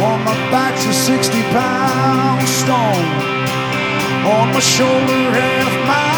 On my back's a 60-pound stone. On my shoulder, half my